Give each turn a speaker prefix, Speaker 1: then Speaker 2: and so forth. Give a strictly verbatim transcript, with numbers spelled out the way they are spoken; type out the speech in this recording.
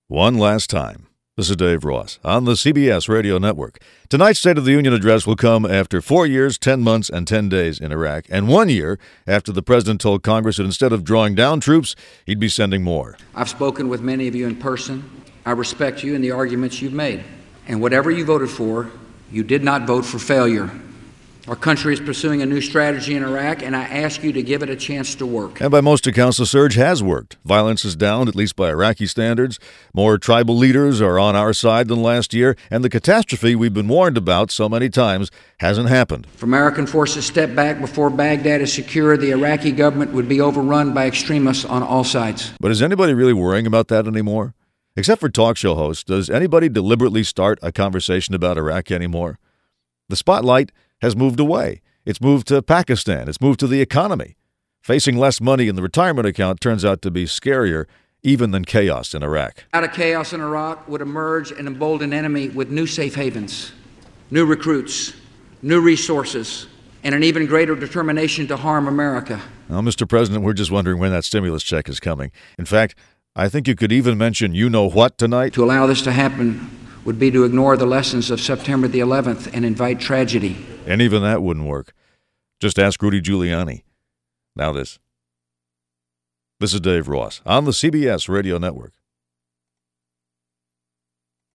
Speaker 1: One last time. This is Dave Ross on the C B S Radio Network. Tonight's State of the Union address will come after four years, ten months, and ten days in Iraq, and one year after the president told Congress that instead of drawing down troops, he'd be sending more.
Speaker 2: I've spoken with many of you in person. I respect you and the arguments you've made. And whatever you voted for, you did not vote for failure. Our country is pursuing a new strategy in Iraq, and I ask you to give it a chance to work.
Speaker 1: And by most accounts, the surge has worked. Violence is down, at least by Iraqi standards. More tribal leaders are on our side than last year, and the catastrophe we've been warned about so many times hasn't happened.
Speaker 2: If American forces step back before Baghdad is secure, the Iraqi government would be overrun by extremists on all sides.
Speaker 1: But is anybody really worrying about that anymore? Except for talk show hosts, does anybody deliberately start a conversation about Iraq anymore? The spotlight has moved away. It's moved to Pakistan. It's moved to the economy. Facing less money in the retirement account turns out to be scarier even than chaos in Iraq.
Speaker 2: Out of chaos in Iraq would emerge an emboldened enemy with new safe havens, new recruits, new resources, and an even greater determination to harm America.
Speaker 1: Well, Mister President, we're just wondering when that stimulus check is coming. In fact, I think you could even mention you-know-what tonight.
Speaker 2: To allow this to happen would be to ignore the lessons of September the eleventh and invite tragedy.
Speaker 1: And even that wouldn't work. Just ask Rudy Giuliani. Now this. This is Dave Ross on the C B S Radio Network.